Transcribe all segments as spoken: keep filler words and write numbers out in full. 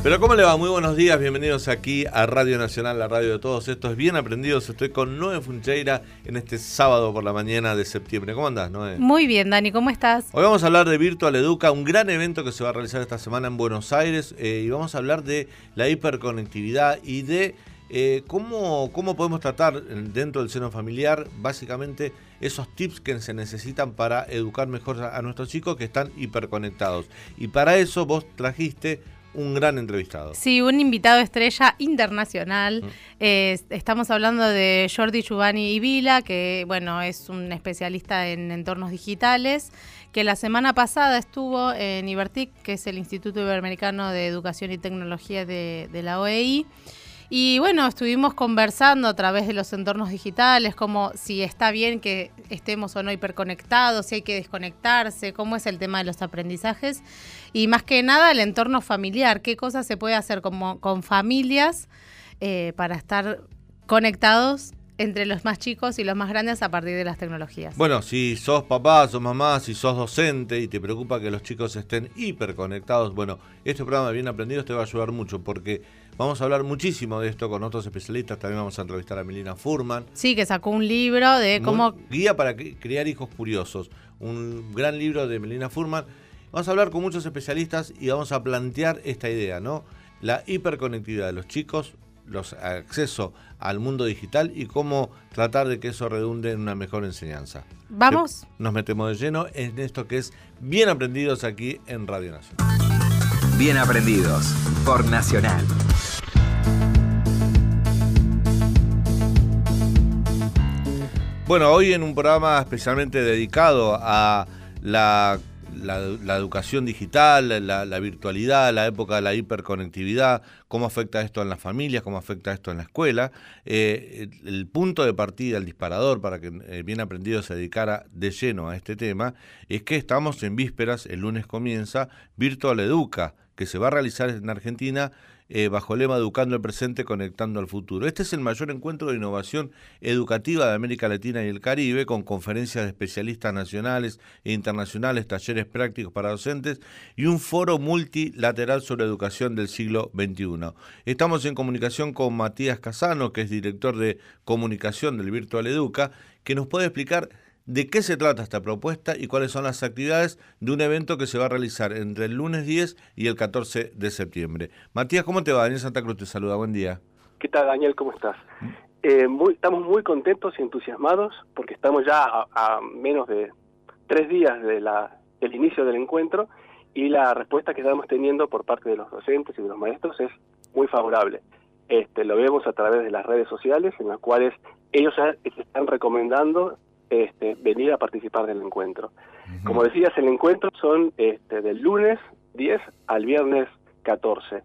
Pero ¿cómo le va? Muy buenos días, bienvenidos aquí a Radio Nacional, la radio de todos. Esto es Bien Aprendidos, estoy con Noé Funcheira en este sábado por la mañana de septiembre. ¿Cómo andás, Noé? Muy bien, Dani, ¿cómo estás? Hoy vamos a hablar de Virtual Educa, un gran evento que se va a realizar esta semana en Buenos Aires, eh, y vamos a hablar de la hiperconectividad y de eh, cómo, cómo podemos tratar dentro del seno familiar, básicamente, esos tips que se necesitan para educar mejor a, a nuestros chicos que están hiperconectados. Y para eso vos trajiste un gran entrevistado. Sí, un invitado estrella internacional. Mm. Eh, estamos hablando de Jordi Giovanni Ibila, que bueno, es un especialista en entornos digitales, que la semana pasada estuvo en IBERTIC, que es el Instituto Iberoamericano de Educación y Tecnología de, de la O E I. Y bueno, estuvimos conversando a través de los entornos digitales, como si está bien que estemos o no hiperconectados, si hay que desconectarse, cómo es el tema de los aprendizajes y más que nada el entorno familiar, qué cosas se puede hacer como, con familias eh, para estar conectados entre los más chicos y los más grandes a partir de las tecnologías. Bueno, si sos papá, sos mamá, si sos docente y te preocupa que los chicos estén hiperconectados, bueno, este programa de Bien Aprendidos te va a ayudar mucho porque vamos a hablar muchísimo de esto con otros especialistas. También vamos a entrevistar a Melina Furman. Sí, que sacó un libro de cómo... Guía para criar hijos curiosos. Un gran libro de Melina Furman. Vamos a hablar con muchos especialistas y vamos a plantear esta idea, ¿no? La hiperconectividad de los chicos, los acceso al mundo digital y cómo tratar de que eso redunde en una mejor enseñanza. ¿Vamos? Nos metemos de lleno en esto que es Bien Aprendidos aquí en Radio Nacional. Bien Aprendidos por Nacional. Bueno, hoy en un programa especialmente dedicado a la, la, la educación digital, la, la virtualidad, la época de la hiperconectividad, cómo afecta esto en las familias, cómo afecta esto en la escuela. Eh, el, el punto de partida, el disparador para que eh, Bien Aprendido se dedicara de lleno a este tema, es que estamos en vísperas, el lunes comienza Virtual Educa, que se va a realizar en Argentina eh, bajo el lema Educando el Presente, Conectando al Futuro. Este es el mayor encuentro de innovación educativa de América Latina y el Caribe, con conferencias de especialistas nacionales e internacionales, talleres prácticos para docentes y un foro multilateral sobre educación del siglo veintiuno. Estamos en comunicación con Matías Casano, que es director de comunicación del Virtual Educa, que nos puede explicar de qué se trata esta propuesta y cuáles son las actividades de un evento que se va a realizar entre el lunes diez y el catorce de septiembre. Matías, ¿cómo te va? Daniel Santa Cruz te saluda, buen día. ¿Qué tal, Daniel? ¿Cómo estás? Eh, muy, estamos muy contentos y entusiasmados porque estamos ya a, a menos de tres días de la, del inicio del encuentro y la respuesta que estamos teniendo por parte de los docentes y de los maestros es muy favorable. Este, lo vemos a través de las redes sociales en las cuales ellos ya están recomendando Este, venir a participar del encuentro. Uh-huh. Como decías, el encuentro son este, del lunes diez al viernes catorce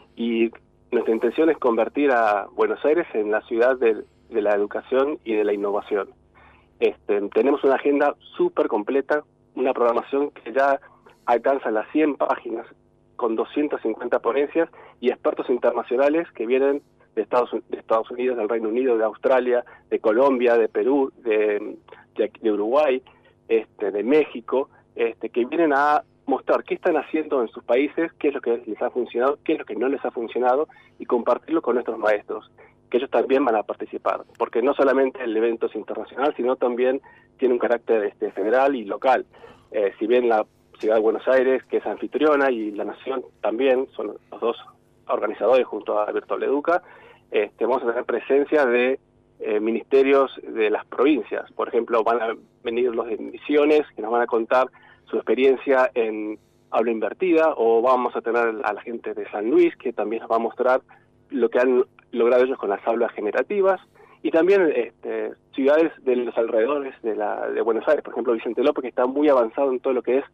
y nuestra intención es convertir a Buenos Aires en la ciudad de, de la educación y de la innovación. Este, tenemos una agenda súper completa, una programación que ya alcanza las cien páginas con doscientas cincuenta ponencias y expertos internacionales que vienen de Estados, de Estados Unidos, del Reino Unido, de Australia, de Colombia, de Perú, de, de, de Uruguay, este, de México, este, que vienen a mostrar qué están haciendo en sus países, qué es lo que les ha funcionado, qué es lo que no les ha funcionado y compartirlo con nuestros maestros, que ellos también van a participar, porque no solamente el evento es internacional, sino también tiene un carácter este, federal y local. Eh, si bien la Ciudad de Buenos Aires, que es anfitriona, y la Nación también, son los dos organizadores junto a Virtual Educa, Este, vamos a tener presencia de eh, ministerios de las provincias. Por ejemplo, van a venir los de Misiones, que nos van a contar su experiencia en aula invertida, o vamos a tener a la gente de San Luis, que también nos va a mostrar lo que han logrado ellos con las aulas generativas, y también este, ciudades de los alrededores de, la, de Buenos Aires, por ejemplo, Vicente López, que está muy avanzado en todo lo que es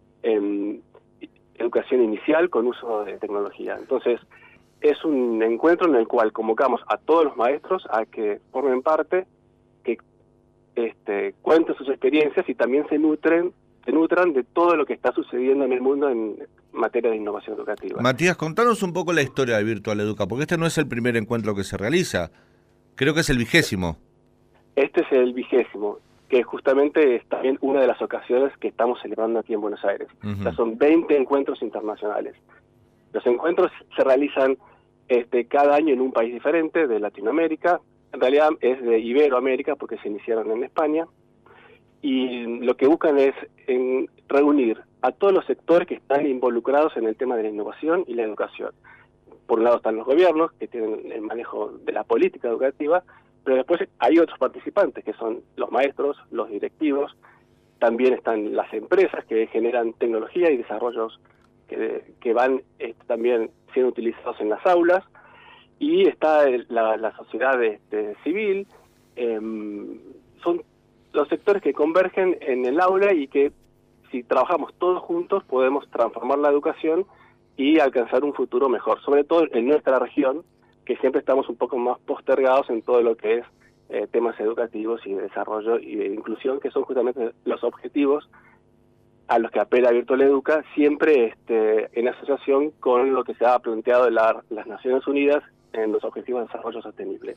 eh, educación inicial con uso de tecnología. Entonces, es un encuentro en el cual convocamos a todos los maestros a que formen parte, que este, cuenten sus experiencias y también se nutren, se nutran de todo lo que está sucediendo en el mundo en materia de innovación educativa. Matías, contanos un poco la historia de Virtual Educa, porque este no es el primer encuentro que se realiza, creo que es el vigésimo. Este es el vigésimo, que justamente es también una de las ocasiones que estamos celebrando aquí en Buenos Aires. Uh-huh. O sea, son veinte encuentros internacionales. Los encuentros se realizan este, cada año en un país diferente de Latinoamérica. En realidad es de Iberoamérica porque se iniciaron en España. Y lo que buscan es en reunir a todos los sectores que están involucrados en el tema de la innovación y la educación. Por un lado están los gobiernos, que tienen el manejo de la política educativa, pero después hay otros participantes, que son los maestros, los directivos, también están las empresas que generan tecnología y desarrollos que, que van eh, también siendo utilizados en las aulas, y está la, la sociedad este, civil. Eh, son los sectores que convergen en el aula y que si trabajamos todos juntos podemos transformar la educación y alcanzar un futuro mejor, sobre todo en nuestra región, que siempre estamos un poco más postergados en todo lo que es eh, temas educativos y de desarrollo y de inclusión, que son justamente los objetivos a los que apela Virtual Educa, siempre este, en asociación con lo que se ha planteado de la, las Naciones Unidas en los Objetivos de Desarrollo Sostenible.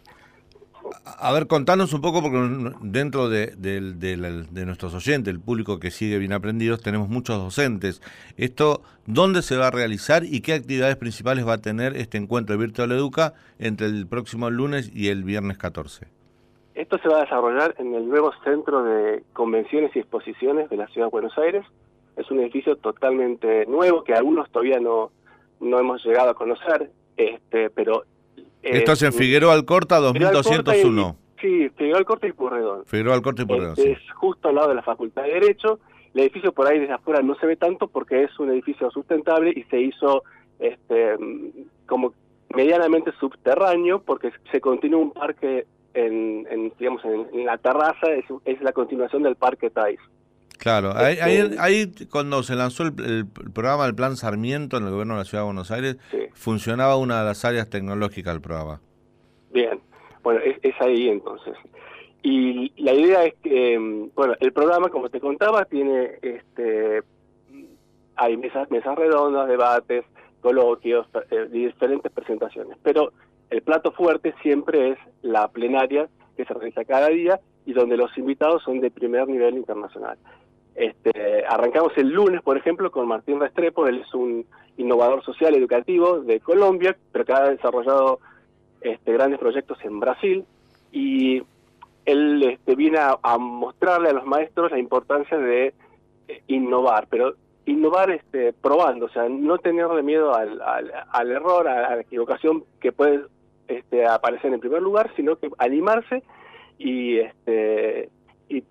A ver, contanos un poco, porque dentro de, de, de, de, de nuestros oyentes, el público que sigue Bien Aprendidos, tenemos muchos docentes. Esto, ¿dónde se va a realizar y qué actividades principales va a tener este encuentro de Virtual Educa entre el próximo lunes y el viernes catorce? Esto se va a desarrollar en el nuevo Centro de Convenciones y Exposiciones de la Ciudad de Buenos Aires. Es un edificio totalmente nuevo que algunos todavía no, no hemos llegado a conocer, este, pero... Esto es en Figueroa Alcorta dos mil doscientos uno. Y, sí, Figueroa Alcorta y Pueyrredón. Figueroa Alcorta y Pueyrredón, este, sí. Es justo al lado de la Facultad de Derecho. El edificio por ahí desde afuera no se ve tanto porque es un edificio sustentable y se hizo este, como medianamente subterráneo porque se continúa un parque en, en digamos en, en la terraza, es, es la continuación del Parque Thais. Claro, ahí, ahí, ahí cuando se lanzó el, el, el programa del Plan Sarmiento en el gobierno de la Ciudad de Buenos Aires, sí, funcionaba una de las áreas tecnológicas del programa. Bien, bueno, es, es ahí entonces. Y la idea es que, bueno, el programa, como te contaba, tiene, este, hay mesas, mesas redondas, debates, coloquios, eh, diferentes presentaciones, pero el plato fuerte siempre es la plenaria que se realiza cada día y donde los invitados son de primer nivel internacional. Este, arrancamos el lunes, por ejemplo, con Martín Restrepo. Él es un innovador social educativo de Colombia, pero que ha desarrollado este, grandes proyectos en Brasil, y él este, viene a, a mostrarle a los maestros la importancia de eh, innovar, pero innovar este, probando, o sea, no tenerle miedo al, al, al error, a, a la equivocación que puede este, aparecer en primer lugar, sino que animarse y este y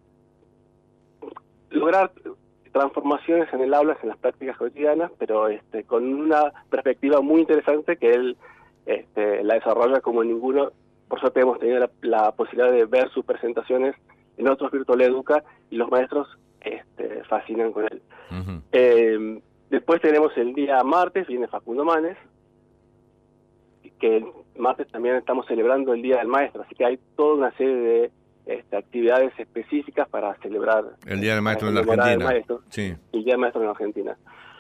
lograr transformaciones en el aula, en las prácticas cotidianas, pero este con una perspectiva muy interesante que él este, la desarrolla como ninguno. Por suerte hemos tenido la, la posibilidad de ver sus presentaciones en otros Virtual Educa y los maestros este, fascinan con él. Uh-huh. Eh, después tenemos el día martes, viene Facundo Manes, que el martes también estamos celebrando el Día del Maestro, así que hay toda una serie de este, actividades específicas para celebrar el Día del Maestro en la Argentina. Maestro, sí. El Día del Maestro en la Argentina.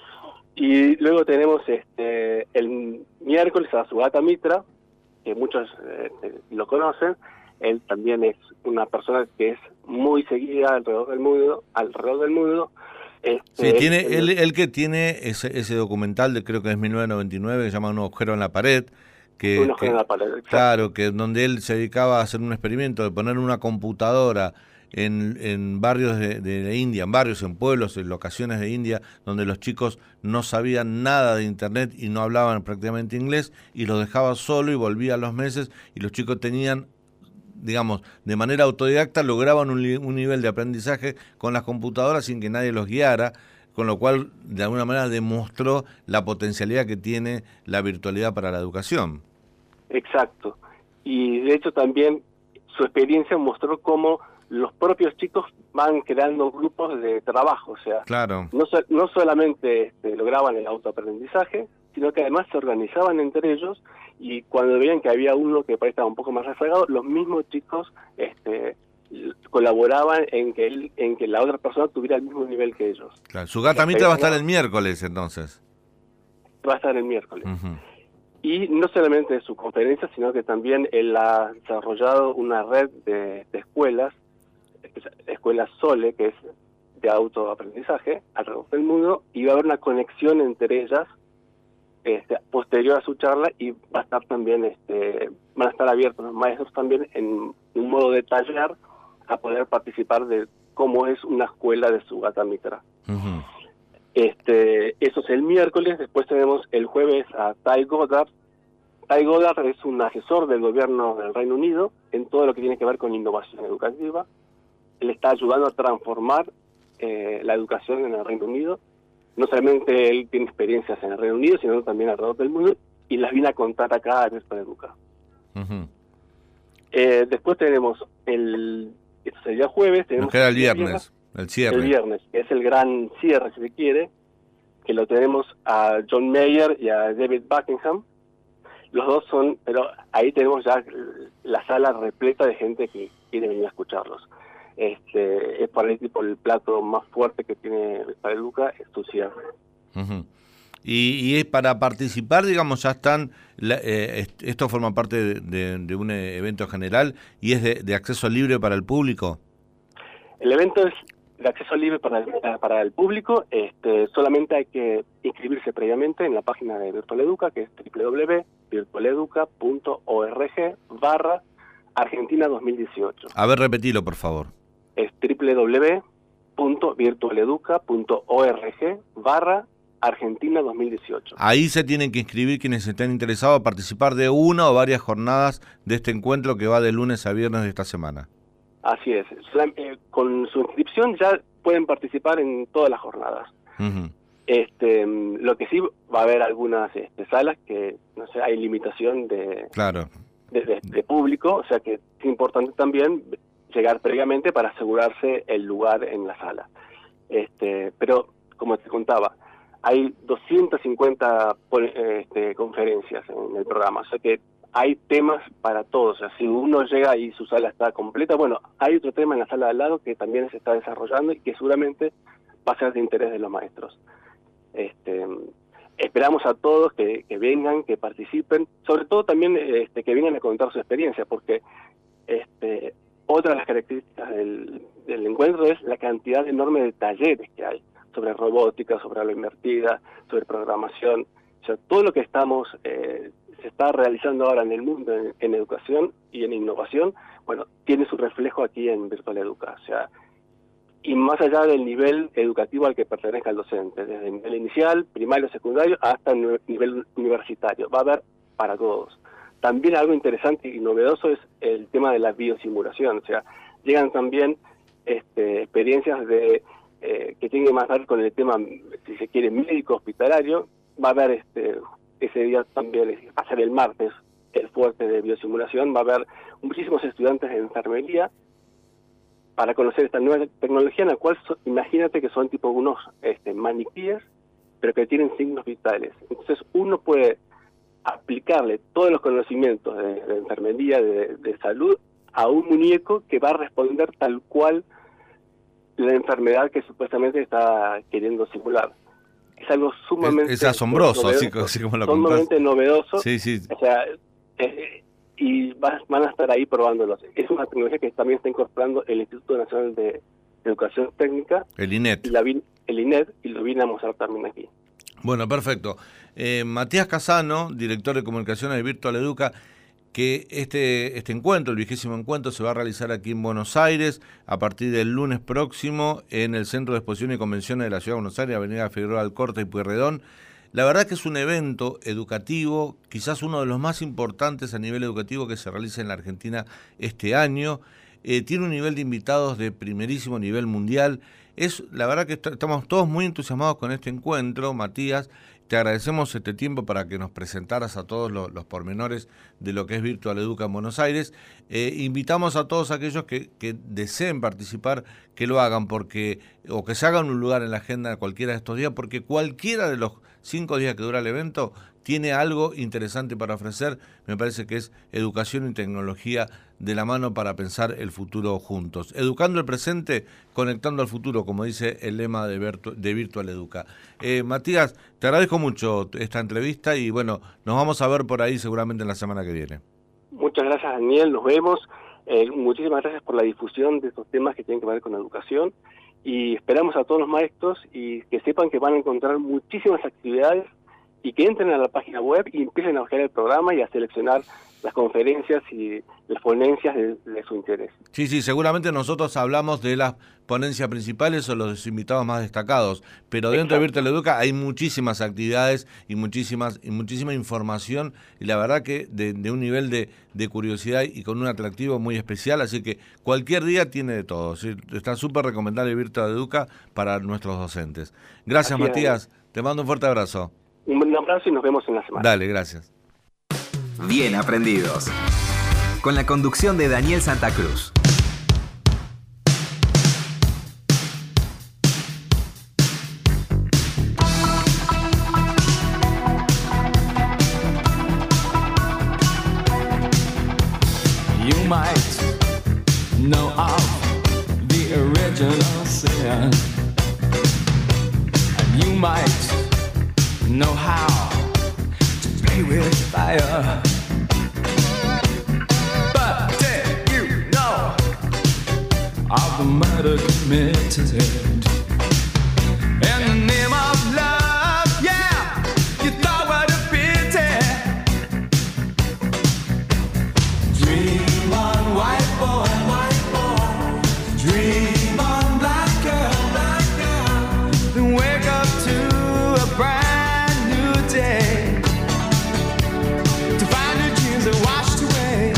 Y luego tenemos este el miércoles a Sugata Mitra, que muchos eh, lo conocen. Él también es una persona que es muy seguida alrededor del mundo, alrededor del mundo. Este, sí, tiene él, él, él que tiene ese, ese documental de creo que es mil novecientos noventa y nueve que se llama Un agujero en la pared. Que, que, claro, que donde él se dedicaba a hacer un experimento de poner una computadora en, en barrios de, de, de India, en barrios, en pueblos, en locaciones de India, donde los chicos no sabían nada de internet y no hablaban prácticamente inglés, y los dejaba solo y volvía a los meses, y los chicos tenían, digamos, de manera autodidacta, lograban un, un nivel de aprendizaje con las computadoras sin que nadie los guiara, con lo cual, de alguna manera, demostró la potencialidad que tiene la virtualidad para la educación. Exacto. Y de hecho también su experiencia mostró cómo los propios chicos van creando grupos de trabajo, o sea, claro. no, so, no solamente este, lograban el autoaprendizaje, sino que además se organizaban entre ellos, y cuando veían que había uno que parecía un poco más rezagado, los mismos chicos este, colaboraban en que él, en que la otra persona tuviera el mismo nivel que ellos. Claro. Sugata Mitra va a estar el miércoles, entonces. Va a estar el miércoles. Uh-huh. Y no solamente de su conferencia, sino que también él ha desarrollado una red de, de escuelas, escuelas Sole, que es de autoaprendizaje alrededor del mundo, y va a haber una conexión entre ellas este, posterior a su charla, y va a estar también, este, van a estar abiertos los maestros también en un modo de taller a poder participar de cómo es una escuela de Sugata Mitra. Uh-huh. Este, eso es el miércoles. Después tenemos el jueves a Ty Goddard. Ty Goddard es un asesor del gobierno del Reino Unido en todo lo que tiene que ver con innovación educativa. Él está ayudando a transformar eh, la educación en el Reino Unido. No solamente él tiene experiencias en el Reino Unido, sino también alrededor del mundo, y las viene a contar acá a Virtual Educa. Uh-huh. Eh, después tenemos el, esto sería jueves, tenemos Nos queda el viernes, viernes, el cierre. el viernes, que es el gran cierre, si se quiere, que lo tenemos a John Mayer y a David Buckingham. Los dos son, pero ahí tenemos ya la sala repleta de gente que quiere venir a escucharlos. Este, es para el tipo el plato más fuerte que tiene para Educa, es su cierre. Uh-huh. Y, y es para participar, digamos, ya están, la, eh, esto forma parte de, de, de un evento general y es de, de acceso libre para el público. El evento es de acceso libre para el, para el público, este, solamente hay que inscribirse previamente en la página de Virtual Educa, que es doble u doble u doble u punto virtual educa punto org barra Argentina dos mil dieciocho. A ver, repetilo, por favor. Es doble u doble u doble u punto virtual educa punto org barra Argentina dos mil dieciocho. Ahí se tienen que inscribir quienes estén interesados a participar de una o varias jornadas de este encuentro que va de lunes a viernes de esta semana. Así es. Con su inscripción ya pueden participar en todas las jornadas. Uh-huh. Este, lo que sí va a haber algunas este, salas que, no sé, hay limitación de, claro. de, de, de público, o sea que es importante también llegar previamente para asegurarse el lugar en la sala. Este, pero, como te contaba, hay doscientas cincuenta este, conferencias en el programa, o sea que hay temas para todos. O sea, si uno llega y su sala está completa, bueno, hay otro tema en la sala de al lado que también se está desarrollando y que seguramente va a ser de interés de los maestros. Este, esperamos a todos que, que vengan, que participen, sobre todo también este, que vengan a contar su experiencia, porque este, otra de las características del, del encuentro es la cantidad enorme de talleres que hay sobre robótica, sobre la invertida, sobre programación. O sea, todo lo que estamos eh, se está realizando ahora en el mundo en, en educación y en innovación, bueno, tiene su reflejo aquí en Virtual Educa. O sea, y más allá del nivel educativo al que pertenezca el docente, desde el nivel inicial, primario, secundario, hasta el nivel universitario. Va a haber para todos. También algo interesante y novedoso es el tema de la biosimulación. O sea, llegan también este, experiencias de eh, que tienen más que ver con el tema, si se quiere, médico hospitalario. Va a haber este, ese día también, va a ser el martes, el fuerte de biosimulación. Va a haber muchísimos estudiantes de enfermería para conocer esta nueva tecnología, en la cual so, imagínate que son tipo unos este, maniquíes, pero que tienen signos vitales. Entonces uno puede aplicarle todos los conocimientos de, de enfermería, de, de salud, a un muñeco que va a responder tal cual la enfermedad que supuestamente está queriendo simular. Es algo sumamente... Es, es asombroso, novedoso, así, así como lo sumamente contás. novedoso. Sí, sí. O sea, eh, y va, van a estar ahí probándolos. Es una tecnología que también está incorporando el Instituto Nacional de Educación Técnica. El INET. Y la, el INET, y lo vine a mostrar también aquí. Bueno, perfecto. Eh, Matías Casano, director de comunicaciones de Virtual Educa, que este, este encuentro, el vigésimo encuentro, se va a realizar aquí en Buenos Aires a partir del lunes próximo en el Centro de Exposiciones y Convenciones de la Ciudad de Buenos Aires, Avenida Figueroa Alcorta y Pueyrredón. La verdad que es un evento educativo, quizás uno de los más importantes a nivel educativo que se realiza en la Argentina este año. Eh, tiene un nivel de invitados de primerísimo nivel mundial. Es la verdad que est- estamos todos muy entusiasmados con este encuentro, Matías. Te agradecemos este tiempo para que nos presentaras a todos los, los pormenores de lo que es Virtual Educa en Buenos Aires. Eh, invitamos a todos aquellos que, que deseen participar, que lo hagan, porque o que se hagan un lugar en la agenda cualquiera de estos días, porque cualquiera de los cinco días que dura el evento tiene algo interesante para ofrecer. Me parece que es educación y tecnología de la mano para pensar el futuro juntos. Educando el presente, conectando al futuro, como dice el lema de, Virtu- de Virtual Educa. Eh, Matías, te agradezco mucho esta entrevista y bueno, nos vamos a ver por ahí seguramente en la semana que viene. Muchas gracias, Daniel, nos vemos. Eh, muchísimas gracias por la difusión de estos temas que tienen que ver con educación y esperamos a todos los maestros y que sepan que van a encontrar muchísimas actividades y que entren a la página web y empiecen a buscar el programa y a seleccionar las conferencias y las ponencias de, de su interés. Sí, sí, seguramente nosotros hablamos de las ponencias principales o los invitados más destacados, pero dentro de Virtual Educa hay muchísimas actividades y muchísimas y muchísima información, y la verdad que de, de un nivel de, de curiosidad y con un atractivo muy especial, así que cualquier día tiene de todo. ¿Sí? Está súper recomendable Virtual Educa para nuestros docentes. Gracias, así Matías, es. Te mando un fuerte abrazo. Un abrazo y nos vemos en la semana. Dale, gracias. Bien aprendidos. Con la conducción de Daniel Santa Cruz. You might know of the original sin, and you might know how to play with fire. But did you know of the murder committed in the name of love? Yeah, you thought what a pity. Dream on, white boy, white boy. Dream on, black girl, black girl. Then wake up to a brand new day, to find your dreams are washed away.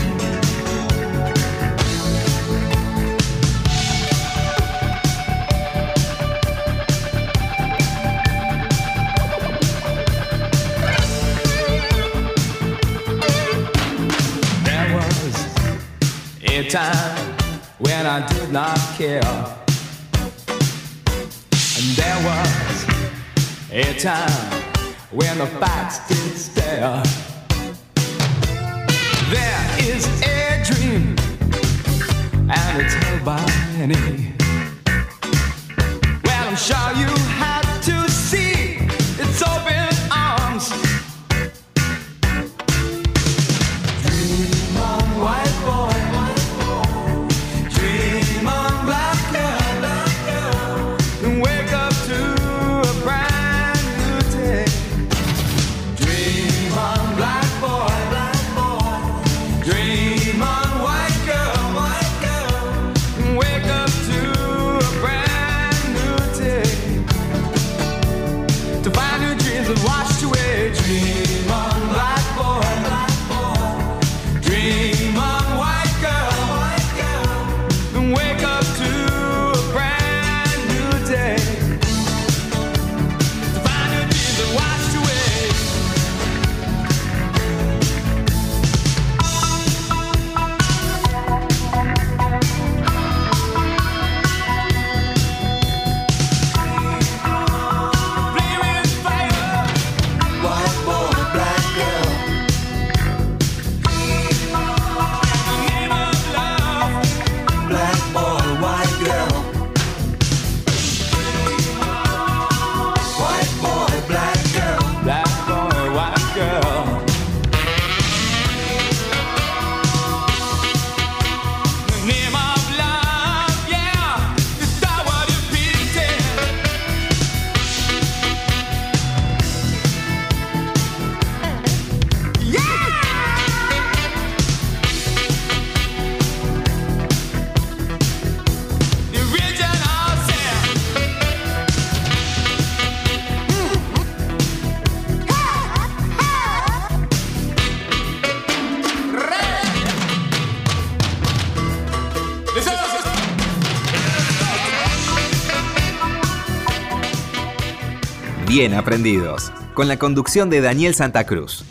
There was a time when I did not care, and there was a time when the facts did stare. There is a dream, and it's held by many. Well, I'm sure you have to see its open arms. Dream on, white boy, white boy. Dream on, black girl, black girl. And wake up to a brand new day. Dream on, black boy, black boy. Dream on, white girl, white girl. And wake up to a brand new day, to find your dreams have washed away. Dream on, black boy, black boy. Dream on, white girl, white girl. And wake up to a brand new day, to find your dreams have washed away. Play with fire, white boy, black girl. The name of love, black boy, white girl. White boy, black girl. Black boy, white girl. The name of love, yeah, is that what it painted? Yeah! The original sin. Bien aprendidos. Con la conducción de Daniel Santa Cruz.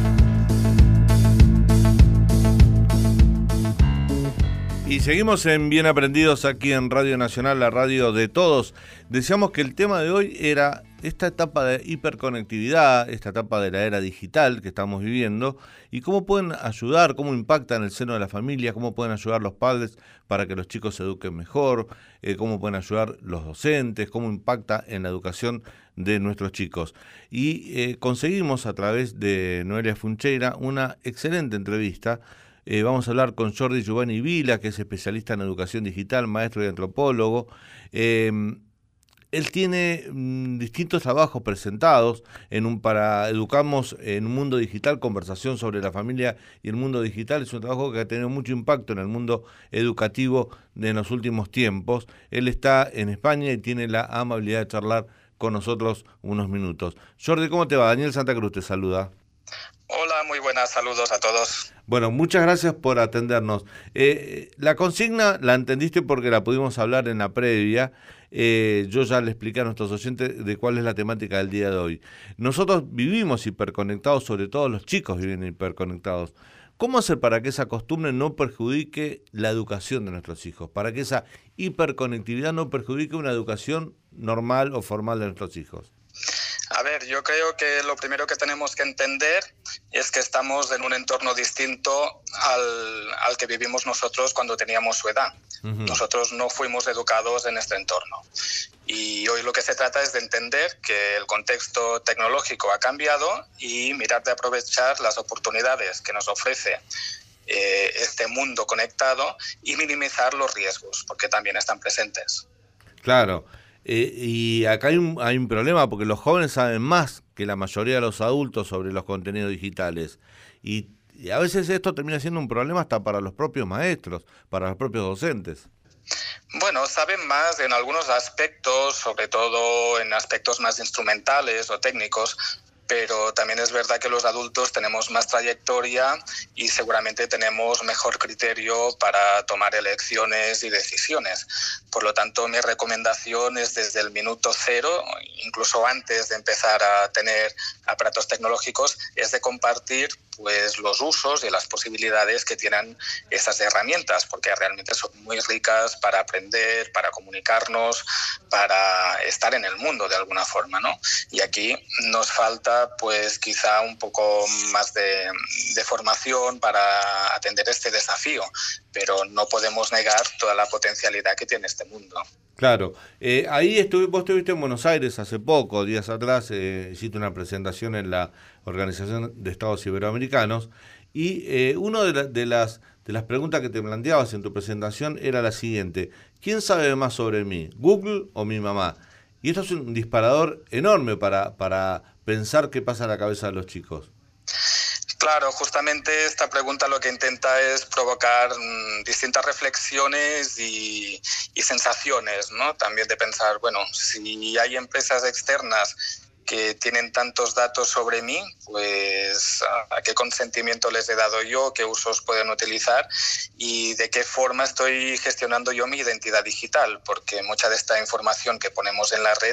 Y seguimos en Bien Aprendidos aquí en Radio Nacional, la radio de todos. Decíamos que el tema de hoy era esta etapa de hiperconectividad, esta etapa de la era digital que estamos viviendo, y cómo pueden ayudar, cómo impacta en el seno de la familia, cómo pueden ayudar los padres para que los chicos se eduquen mejor, eh, cómo pueden ayudar los docentes, cómo impacta en la educación de nuestros chicos. Y eh, conseguimos a través de Noelia Funcheira una excelente entrevista. Eh, vamos a hablar con Jordi Giovanni Vila, que es especialista en educación digital, maestro y antropólogo. Eh, él tiene mm, distintos trabajos presentados en un para educamos en un mundo digital, conversación sobre la familia y el mundo digital. Es un trabajo que ha tenido mucho impacto en el mundo educativo de los últimos tiempos. Él está en España y tiene la amabilidad de charlar con nosotros unos minutos. Jordi, ¿cómo te va? Daniel Santa Cruz te saluda. Hola, muy buenas, saludos a todos. Bueno, muchas gracias por atendernos. Eh, la consigna la entendiste porque la pudimos hablar en la previa. Eh, yo ya le expliqué a nuestros oyentes de cuál es la temática del día de hoy. Nosotros vivimos hiperconectados, sobre todo los chicos viven hiperconectados. ¿Cómo hacer para que esa costumbre no perjudique la educación de nuestros hijos? Para que esa hiperconectividad no perjudique una educación normal o formal de nuestros hijos. A ver, yo creo que lo primero que tenemos que entender es que estamos en un entorno distinto al, al que vivimos nosotros cuando teníamos su edad. Uh-huh. Nosotros no fuimos educados en este entorno. Y hoy lo que se trata es de entender que el contexto tecnológico ha cambiado y mirar de aprovechar las oportunidades que nos ofrece eh, este mundo conectado y minimizar los riesgos, porque también están presentes. Claro. Eh, y acá hay un, hay un problema porque los jóvenes saben más que la mayoría de los adultos sobre los contenidos digitales y, y a veces esto termina siendo un problema hasta para los propios maestros, para los propios docentes. Bueno, saben más en algunos aspectos, sobre todo en aspectos más instrumentales o técnicos, pero también es verdad que los adultos tenemos más trayectoria y seguramente tenemos mejor criterio para tomar elecciones y decisiones. Por lo tanto, mi recomendación es desde el minuto cero, incluso antes de empezar a tener aparatos tecnológicos, es de compartir pues los usos y las posibilidades que tienen esas herramientas, porque realmente son muy ricas para aprender, para comunicarnos, para estar en el mundo de alguna forma, ¿no? Y aquí nos falta pues quizá un poco más de, de formación para atender este desafío, pero no podemos negar toda la potencialidad que tiene este mundo. Claro, eh, ahí estuve, vos estuviste en Buenos Aires hace poco, días atrás, eh, hiciste una presentación en la Organización de Estados Iberoamericanos y eh, una de, la, de, las, de las preguntas que te planteabas en tu presentación era la siguiente: ¿quién sabe más sobre mí, Google o mi mamá? Y esto es un disparador enorme para, para pensar qué pasa en la cabeza de los chicos. Claro, justamente esta pregunta lo que intenta es provocar mmm, distintas reflexiones y, y sensaciones, ¿no? También de pensar, bueno, si hay empresas externas que tienen tantos datos sobre mí, pues a qué consentimiento les he dado yo, qué usos pueden utilizar y de qué forma estoy gestionando yo mi identidad digital, porque mucha de esta información que ponemos en la red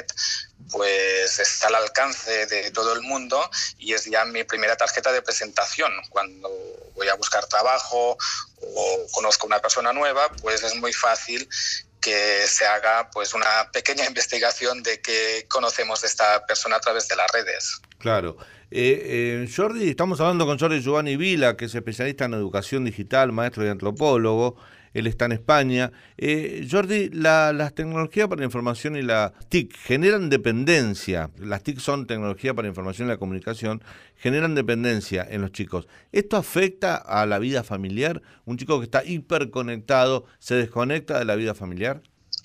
pues está al alcance de todo el mundo y es ya mi primera tarjeta de presentación. Cuando voy a buscar trabajo o conozco a una persona nueva, pues es muy fácil que se haga pues una pequeña investigación de qué conocemos de esta persona a través de las redes. Claro. Eh, eh, Jordi, estamos hablando con Jordi Giovanni Vila, que es especialista en educación digital, maestro y antropólogo. Él está en España. Eh, Jordi, la, las tecnologías para la información y la T I C generan dependencia. Las T I C son tecnología para la información y la comunicación, generan dependencia en los chicos. ¿Esto afecta a la vida familiar? ¿Un chico que está hiperconectado se desconecta de la vida familiar?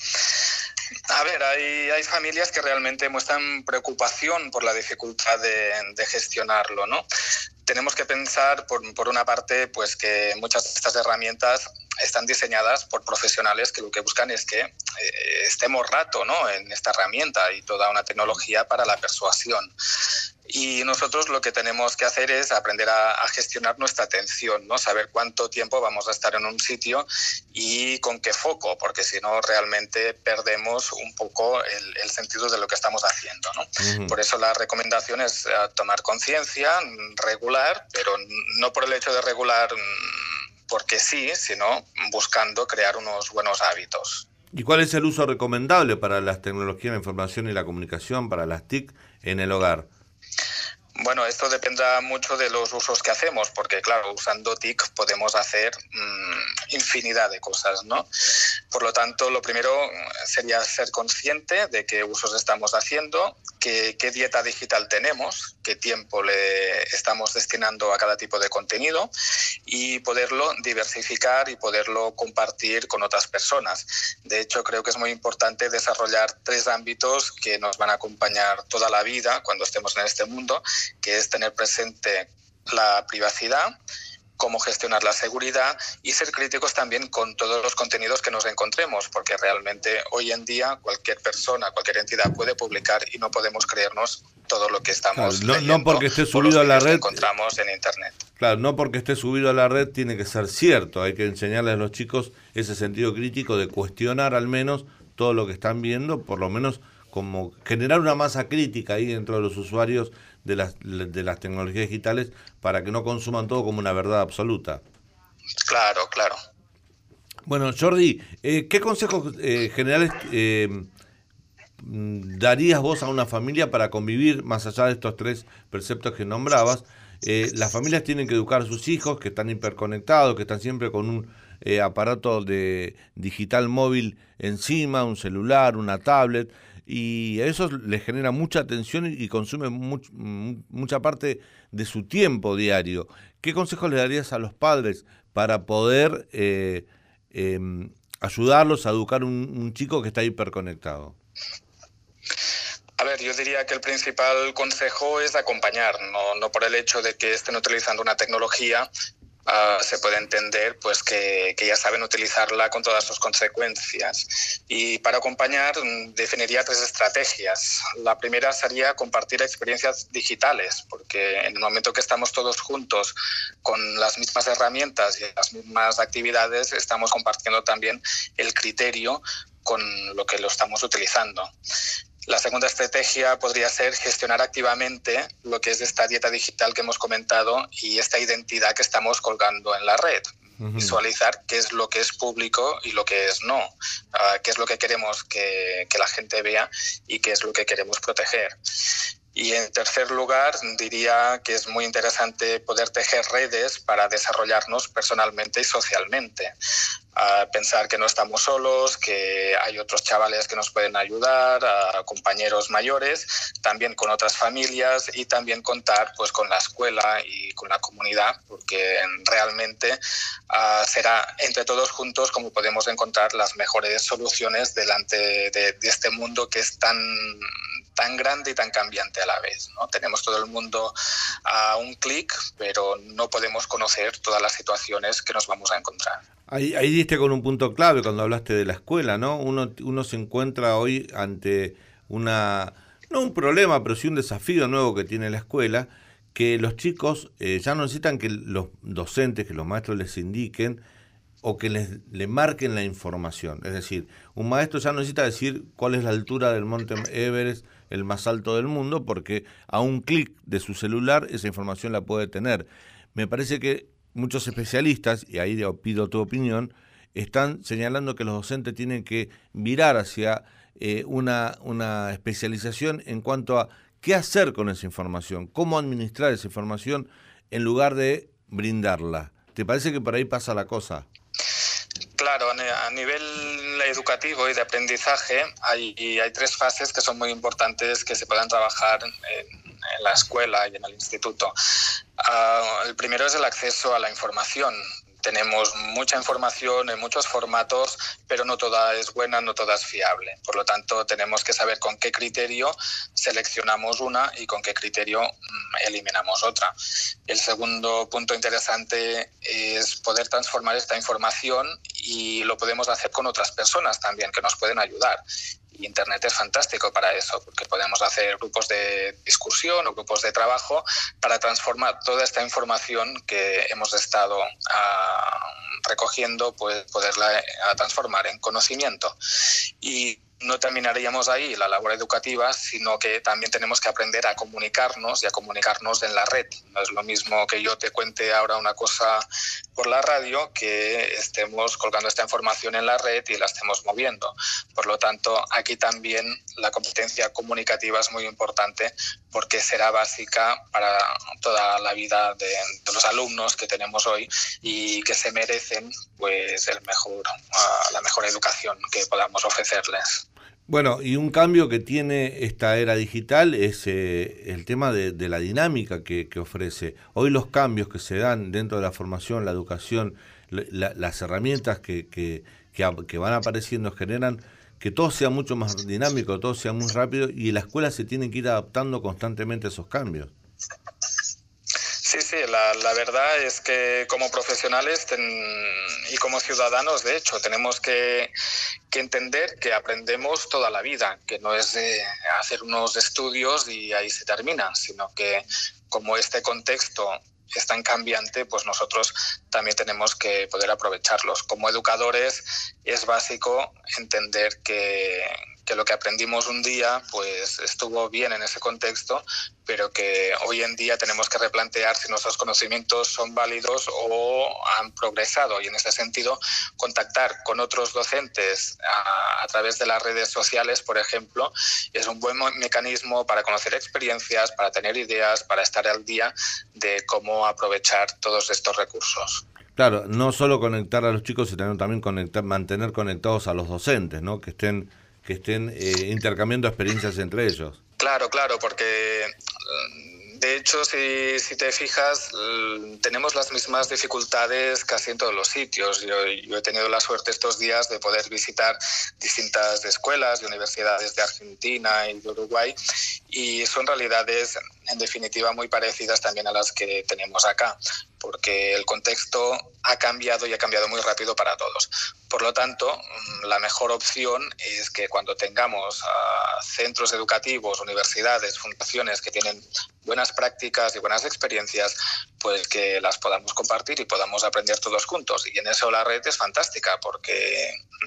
A ver, hay, hay familias que realmente muestran preocupación por la dificultad de, de gestionarlo, ¿no? Tenemos que pensar, por, por una parte, pues que muchas de estas herramientas están diseñadas por profesionales que lo que buscan es que eh, estemos rato, ¿no?, en esta herramienta y toda una tecnología para la persuasión. Y nosotros lo que tenemos que hacer es aprender a, a gestionar nuestra atención, ¿no? Saber cuánto tiempo vamos a estar en un sitio y con qué foco, porque si no realmente perdemos un poco el, el sentido de lo que estamos haciendo, ¿no? Uh-huh. Por eso la recomendación es uh, tomar conciencia, regular, pero no por el hecho de regular porque sí, sino buscando crear unos buenos hábitos. ¿Y cuál es el uso recomendable para las tecnologías de la información y la comunicación, para las T I C, en el hogar? Bueno, esto dependerá mucho de los usos que hacemos, porque claro, usando T I C podemos hacer mmm, infinidad de cosas, ¿no? Por lo tanto, lo primero sería ser consciente de qué usos estamos haciendo, que, qué dieta digital tenemos, qué tiempo le estamos destinando a cada tipo de contenido y poderlo diversificar y poderlo compartir con otras personas. De hecho, creo que es muy importante desarrollar tres ámbitos que nos van a acompañar toda la vida cuando estemos en este mundo, que es tener presente la privacidad, cómo gestionar la seguridad y ser críticos también con todos los contenidos que nos encontremos, porque realmente hoy en día cualquier persona, cualquier entidad puede publicar y no podemos creernos todo lo que estamos claro, no, leyendo, no porque esté subido a la red, que encontramos en internet. Claro, no porque esté subido a la red tiene que ser cierto. Hay que enseñarles a los chicos ese sentido crítico de cuestionar al menos todo lo que están viendo, por lo menos como generar una masa crítica ahí dentro de los usuarios de las de las tecnologías digitales para que no consuman todo como una verdad absoluta. Claro, claro. Bueno, Jordi, eh, ¿qué consejos eh, generales eh, darías vos a una familia para convivir más allá de estos tres preceptos que nombrabas? Eh, las familias tienen que educar a sus hijos que están hiperconectados, que están siempre con un eh, aparato de digital móvil encima, un celular, una tablet, y a eso les genera mucha atención y consume much, mucha parte de su tiempo diario. ¿Qué consejos le darías a los padres para poder eh, eh, ayudarlos a educar un, un chico que está hiperconectado? A ver, yo diría que el principal consejo es acompañar, no, no por el hecho de que estén utilizando una tecnología, Uh, se puede entender pues que, que ya saben utilizarla con todas sus consecuencias. Y para acompañar definiría tres estrategias. La primera sería compartir experiencias digitales, porque en el momento que estamos todos juntos con las mismas herramientas y las mismas actividades, estamos compartiendo también el criterio con lo que lo estamos utilizando. La segunda estrategia podría ser gestionar activamente lo que es esta dieta digital que hemos comentado y esta identidad que estamos colgando en la red. Uh-huh. Visualizar qué es lo que es público y lo que es no, uh, qué es lo que queremos que, que la gente vea y qué es lo que queremos proteger. Y en tercer lugar, diría que es muy interesante poder tejer redes para desarrollarnos personalmente y socialmente. Uh, pensar que no estamos solos, que hay otros chavales que nos pueden ayudar, uh, compañeros mayores, también con otras familias y también contar pues, con la escuela y con la comunidad, porque realmente uh, será entre todos juntos como podemos encontrar las mejores soluciones delante de, de este mundo que es tan... tan grande y tan cambiante a la vez, ¿no? Tenemos todo el mundo a un clic, pero no podemos conocer todas las situaciones que nos vamos a encontrar. Ahí, ahí diste con un punto clave cuando hablaste de la escuela, ¿no? Uno, uno se encuentra hoy ante una, no un problema, pero sí un desafío nuevo que tiene la escuela, que los chicos eh, ya no necesitan que los docentes, que los maestros les indiquen o que les le marquen la información. Es decir, un maestro ya no necesita decir cuál es la altura del monte Everest, el más alto del mundo, porque a un clic de su celular esa información la puede tener. Me parece que muchos especialistas, y ahí pido tu opinión, están señalando que los docentes tienen que virar hacia eh, una, una especialización en cuanto a qué hacer con esa información, cómo administrar esa información en lugar de brindarla. ¿Te parece que por ahí pasa la cosa? Claro, a nivel educativo y de aprendizaje hay, hay tres fases que son muy importantes que se puedan trabajar en, en la escuela y en el instituto. Uh, el primero es el acceso a la información. Tenemos mucha información en muchos formatos, pero no toda es buena, no toda es fiable. Por lo tanto, tenemos que saber con qué criterio seleccionamos una y con qué criterio mmm, eliminamos otra. El segundo punto interesante es poder transformar esta información y lo podemos hacer con otras personas también que nos pueden ayudar. Y Internet es fantástico para eso, porque podemos hacer grupos de discusión o grupos de trabajo para transformar toda esta información que hemos estado uh, recogiendo, pues poderla uh, transformar en conocimiento. Y no terminaríamos ahí la labor educativa, sino que también tenemos que aprender a comunicarnos y a comunicarnos en la red. No es lo mismo que yo te cuente ahora una cosa por la radio que estemos colgando esta información en la red y la estemos moviendo. Por lo tanto, aquí también la competencia comunicativa es muy importante porque será básica para toda la vida de, de los alumnos que tenemos hoy y que se merecen pues el mejor, uh, la mejor educación que podamos ofrecerles. Bueno, y un cambio que tiene esta era digital es eh, el tema de, de la dinámica que, que ofrece. Hoy los cambios que se dan dentro de la formación, la educación, la, las herramientas que, que, que, que van apareciendo generan que todo sea mucho más dinámico, todo sea muy rápido, y la escuela se tiene que ir adaptando constantemente a esos cambios. Sí, sí, la, la verdad es que como profesionales ten, y como ciudadanos, de hecho, tenemos que, que entender que aprendemos toda la vida, que no es de hacer unos estudios y ahí se termina, sino que como este contexto es tan cambiante, pues nosotros también tenemos que poder aprovecharlos. Como educadores es básico entender que, que lo que aprendimos un día pues estuvo bien en ese contexto, pero que hoy en día tenemos que replantear si nuestros conocimientos son válidos o han progresado, y en ese sentido contactar con otros docentes a, a través de las redes sociales, por ejemplo, es un buen mecanismo para conocer experiencias, para tener ideas, para estar al día de cómo aprovechar todos estos recursos. Claro, no solo conectar a los chicos, sino también conectar, mantener conectados a los docentes, ¿no? Que estén que estén eh, intercambiando experiencias entre ellos. Claro, claro, porque de hecho, si, si te fijas, tenemos las mismas dificultades casi en todos los sitios. Yo, yo he tenido la suerte estos días de poder visitar distintas escuelas y universidades de Argentina y de Uruguay, y son realidades, en definitiva, muy parecidas también a las que tenemos acá, porque el contexto ha cambiado y ha cambiado muy rápido para todos. Por lo tanto, la mejor opción es que cuando tengamos uh, centros educativos, universidades, fundaciones que tienen buenas prácticas y buenas experiencias, pues que las podamos compartir y podamos aprender todos juntos. Y en eso la red es fantástica, porque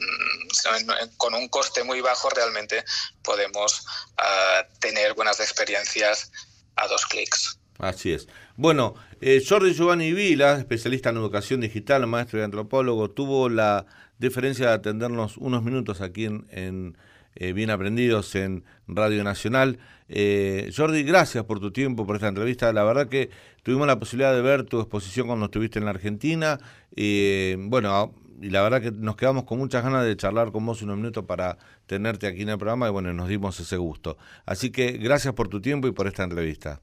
mmm, con un coste muy bajo realmente podemos uh, tener buenas experiencias a dos clics. Así es. Bueno, eh, Jordi Giovanni Vila, especialista en educación digital, maestro y antropólogo, tuvo la deferencia de atendernos unos minutos aquí en, en eh, Bien Aprendidos en Radio Nacional. Eh, Jordi, gracias por tu tiempo, por esta entrevista. La verdad que tuvimos la posibilidad de ver tu exposición cuando estuviste en la Argentina. Eh, bueno, y la verdad que nos quedamos con muchas ganas de charlar con vos unos minutos para tenerte aquí en el programa, y bueno, nos dimos ese gusto. Así que gracias por tu tiempo y por esta entrevista.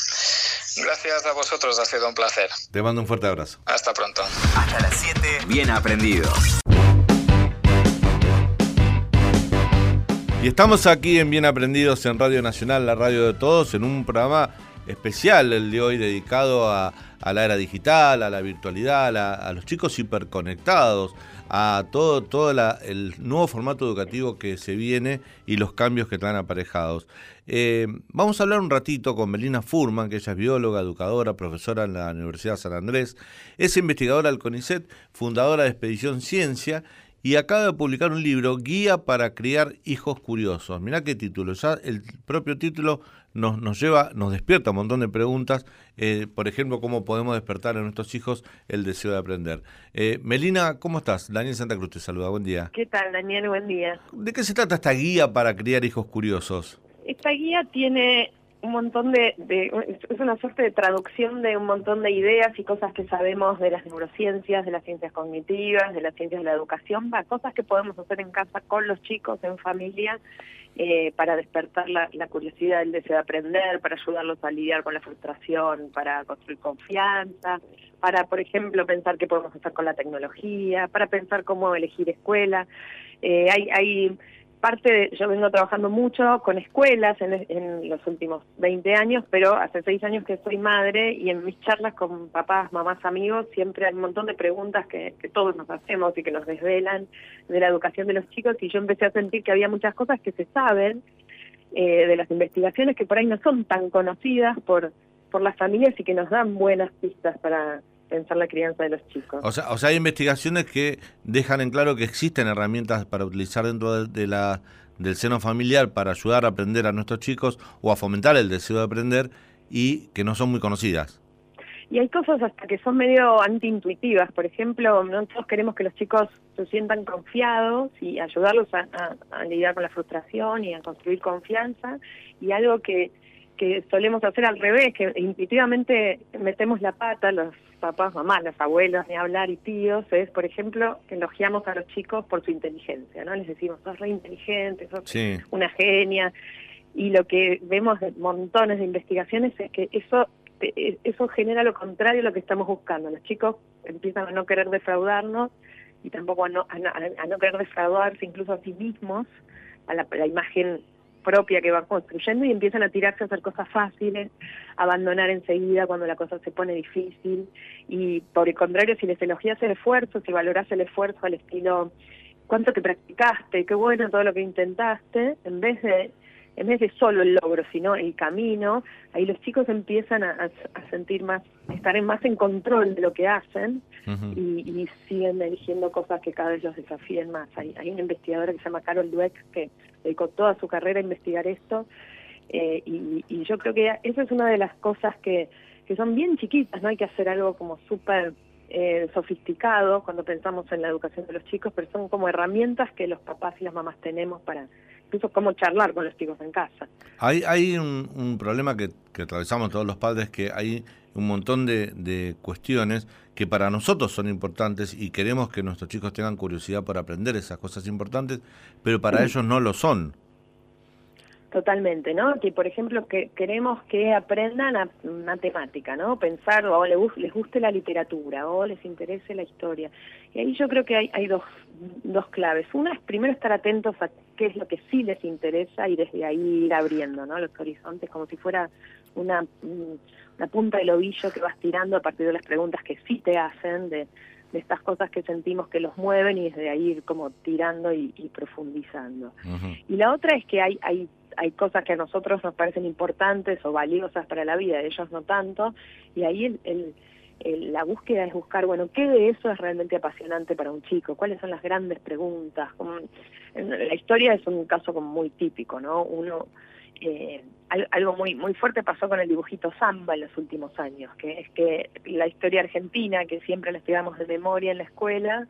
Gracias a vosotros, ha sido un placer. Te mando un fuerte abrazo. Hasta pronto. Hasta las siete, Bien Aprendidos. Y estamos aquí en Bien Aprendidos en Radio Nacional, la radio de todos, en un programa especial, el de hoy, dedicado a, a la era digital, a la virtualidad, a, la, a los chicos hiperconectados, a todo, todo la, el nuevo formato educativo que se viene y los cambios que traen aparejados. Eh, vamos a hablar un ratito con Melina Furman, que ella es bióloga, educadora, profesora en la Universidad San Andrés, es investigadora del CONICET, fundadora de Expedición Ciencia, y acaba de publicar un libro, Guía para criar hijos curiosos. Mirá qué título, ya el propio título nos, nos lleva, nos despierta un montón de preguntas, eh, por ejemplo, cómo podemos despertar en nuestros hijos el deseo de aprender. Eh, Melina, ¿cómo estás? Daniel Santa Cruz te saluda, buen día. ¿Qué tal, Daniel? Buen día. ¿De qué se trata esta guía para criar hijos curiosos? Esta guía tiene un montón de, de... es una suerte de traducción de un montón de ideas y cosas que sabemos de las neurociencias, de las ciencias cognitivas, de las ciencias de la educación, va, cosas que podemos hacer en casa con los chicos, en familia, eh, para despertar la, la curiosidad, el deseo de aprender, para ayudarlos a lidiar con la frustración, para construir confianza, para, por ejemplo, pensar qué podemos hacer con la tecnología, para pensar cómo elegir escuela. Eh, hay... hay parte de, yo vengo trabajando mucho con escuelas en, en los últimos veinte años, pero hace seis años que soy madre, y en mis charlas con papás, mamás, amigos, siempre hay un montón de preguntas que, que todos nos hacemos y que nos desvelan de la educación de los chicos, y yo empecé a sentir que había muchas cosas que se saben eh, de las investigaciones que por ahí no son tan conocidas por, por las familias y que nos dan buenas pistas para pensar la crianza de los chicos. O sea, o sea, hay investigaciones que dejan en claro que existen herramientas para utilizar dentro de, de la del seno familiar para ayudar a aprender a nuestros chicos o a fomentar el deseo de aprender, y que no son muy conocidas. Y hay cosas hasta que son medio antiintuitivas. Por ejemplo, nosotros queremos que los chicos se sientan confiados y ayudarlos a, a, a lidiar con la frustración y a construir confianza, y algo que que solemos hacer al revés, que intuitivamente metemos la pata, los papás, mamás, los abuelos, ni hablar, y tíos, es, por ejemplo, que elogiamos a los chicos por su inteligencia, ¿no? Les decimos, sos re inteligente, sos Sí. una genia. Y lo que vemos de montones de investigaciones es que eso eso genera lo contrario a lo que estamos buscando. Los chicos empiezan a no querer defraudarnos y tampoco a no, a no, a no querer defraudarse incluso a sí mismos, a la, a la imagen propia que van construyendo, y empiezan a tirarse a hacer cosas fáciles, a abandonar enseguida cuando la cosa se pone difícil. Y por el contrario, si les elogias el esfuerzo, si valorás el esfuerzo al estilo cuánto que practicaste, qué bueno todo lo que intentaste, en vez de en vez de solo el logro, sino el camino, ahí los chicos empiezan a, a, a sentir más, a estar más en control de lo que hacen. Uh-huh. y, y siguen eligiendo cosas que cada vez los desafíen más. Hay, hay una investigadora que se llama Carol Dweck que dedicó toda su carrera a investigar esto, eh, y, y yo creo que esa es una de las cosas que, que son bien chiquitas, no hay que hacer algo como súper eh, sofisticado cuando pensamos en la educación de los chicos, pero son como herramientas que los papás y las mamás tenemos para incluso cómo charlar con los chicos en casa. Hay, hay un, un problema que, que atravesamos todos los padres, que hay un montón de, de cuestiones que para nosotros son importantes y queremos que nuestros chicos tengan curiosidad por aprender esas cosas importantes, pero para sí. ellos no lo son. Totalmente, ¿no? Que, por ejemplo, que queremos que aprendan a matemática, ¿no? Pensar, o les, les guste la literatura, o les interese la historia. Y ahí yo creo que hay, hay dos, dos claves. Una es primero estar atentos a qué es lo que sí les interesa y desde ahí ir abriendo, ¿no? Los horizontes, como si fuera una, una punta del ovillo que vas tirando a partir de las preguntas que sí te hacen, de, de estas cosas que sentimos que los mueven, y desde ahí ir como tirando y, y profundizando. Uh-huh. Y la otra es que hay... hay hay cosas que a nosotros nos parecen importantes o valiosas para la vida, de ellos no tanto, y ahí el, el, el, la búsqueda es buscar, bueno, ¿qué de eso es realmente apasionante para un chico? ¿Cuáles son las grandes preguntas? Como, la historia es un caso como muy típico, ¿no? Uno, eh, algo muy muy fuerte pasó con el dibujito Samba en los últimos años, que es que la historia argentina, que siempre la estudiamos de memoria en la escuela,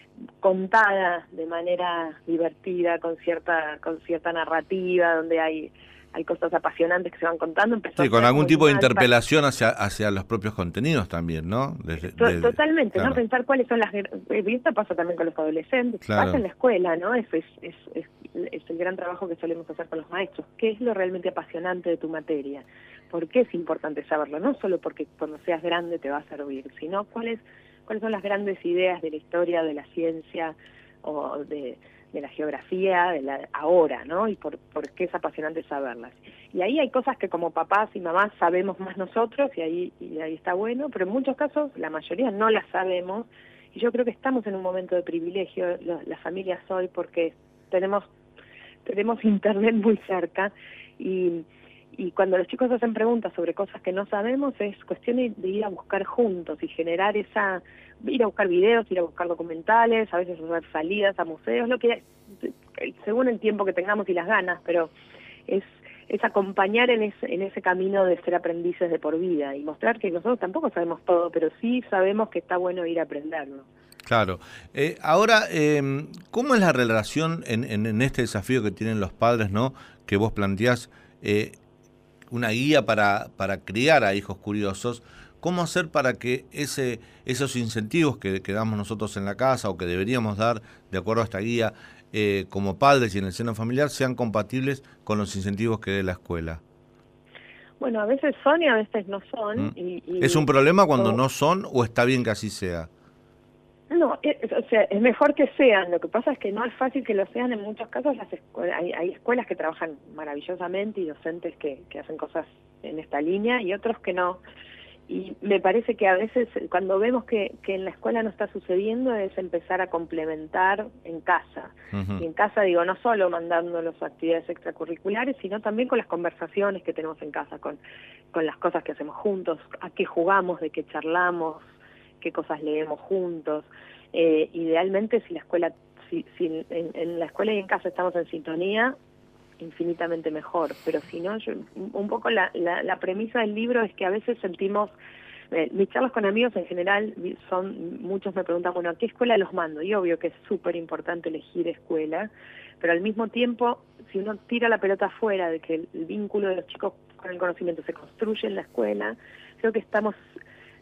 contada de manera divertida, con cierta con cierta narrativa, donde hay hay cosas apasionantes que se van contando. Empezó sí, con algún tipo de interpelación hacia hacia los propios contenidos también, ¿no? Desde, to- desde, totalmente, claro. ¿no? Pensar cuáles son las... Y esto pasa también con los adolescentes, claro. pasa en la escuela, ¿no? Eso es, es, es, es el gran trabajo que solemos hacer con los maestros. ¿Qué es lo realmente apasionante de tu materia? ¿Por qué es importante saberlo? No solo porque cuando seas grande te va a servir, sino cuáles cuáles son las grandes ideas de la historia, de la ciencia o de, de la geografía, de la ahora, ¿no? Y por, por qué es apasionante saberlas. Y ahí hay cosas que como papás y mamás sabemos más nosotros, y ahí, y ahí está bueno, pero en muchos casos la mayoría no las sabemos, y yo creo que estamos en un momento de privilegio, las, las familias hoy, porque tenemos, tenemos internet muy cerca, y... Y cuando los chicos hacen preguntas sobre cosas que no sabemos, es cuestión de ir a buscar juntos y generar esa... ir a buscar videos, ir a buscar documentales, a veces hacer salidas a museos, lo que según el tiempo que tengamos y las ganas, pero es es acompañar en ese, en ese camino de ser aprendices de por vida y mostrar que nosotros tampoco sabemos todo, pero sí sabemos que está bueno ir a aprenderlo. Claro. Eh, ahora, eh, ¿cómo es la relación en, en, en este desafío que tienen los padres, ¿no? Que vos planteás, eh, una guía para, para criar a hijos curiosos? ¿Cómo hacer para que ese esos incentivos que, que damos nosotros en la casa o que deberíamos dar de acuerdo a esta guía eh, como padres y en el seno familiar sean compatibles con los incentivos que dé la escuela? Bueno, a veces son y a veces no son. ¿Mm? Y, y, ¿Es un problema cuando o, no son o está bien que así sea? No, es, o sea, es mejor que sean. Lo que pasa es que no es fácil que lo sean en muchos casos. Las escuelas, hay, hay escuelas que trabajan maravillosamente y docentes que, que hacen cosas en esta línea y otros que no. Y me parece que a veces cuando vemos que, que en la escuela no está sucediendo es empezar a complementar en casa. Uh-huh. Y en casa digo, no solo mandándolos a actividades extracurriculares, sino también con las conversaciones que tenemos en casa, con, con las cosas que hacemos juntos, a qué jugamos, de qué charlamos, qué cosas leemos juntos. Eh, idealmente si la escuela, si, si en, en la escuela y en casa estamos en sintonía, infinitamente mejor, pero si no, yo, un poco la, la, la premisa del libro es que a veces sentimos, eh, mis charlas con amigos en general son, muchos me preguntan, bueno, ¿a qué escuela los mando? Y obvio que es súper importante elegir escuela, pero al mismo tiempo, si uno tira la pelota afuera de que el, el vínculo de los chicos con el conocimiento se construye en la escuela, creo que estamos